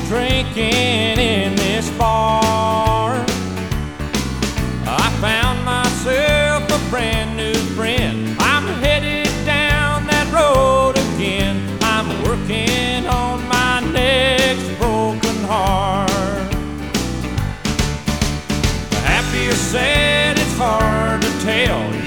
drinking in this bar. I found myself a brand new friend. I'm headed down that road again. I'm working on my next broken heart. Happy or sad, it's hard to tell.